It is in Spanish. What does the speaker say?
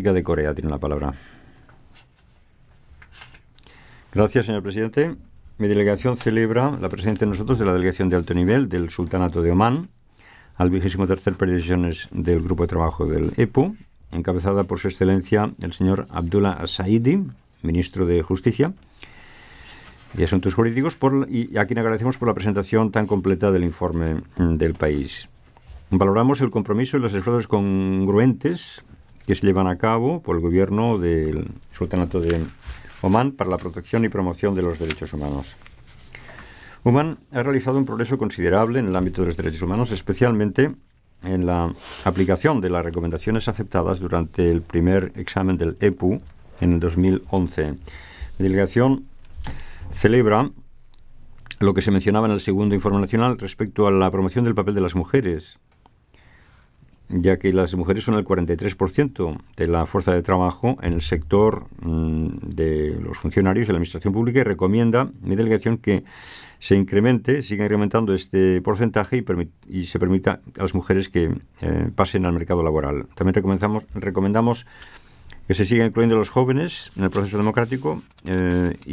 Democrática de Corea tiene la palabra. Gracias, señor presidente. Mi delegación celebra la presencia de nosotros de la delegación de alto nivel del Sultanato de Omán al 23º periodo de sesiones del Grupo de Trabajo del EPU, encabezada por su excelencia el señor Abdullah As-Saidi, ministro de Justicia y Asuntos Jurídicos, y a quien agradecemos por la presentación tan completa del informe del país. Valoramos el compromiso y los esfuerzos congruentes que se llevan a cabo por el gobierno del Sultanato de Omán para la protección y promoción de los derechos humanos. Omán ha realizado un progreso considerable en el ámbito de los derechos humanos, especialmente en la aplicación de las recomendaciones aceptadas durante el primer examen del EPU en el 2011. La delegación celebra lo que se mencionaba en el segundo informe nacional respecto a la promoción del papel de las mujeres, ya que las mujeres son el 43% de la fuerza de trabajo en el sector de los funcionarios de la administración pública, y recomienda mi delegación que siga incrementando este porcentaje y se permita a las mujeres que pasen al mercado laboral. También recomendamos que se siga incluyendo a los jóvenes en el proceso democrático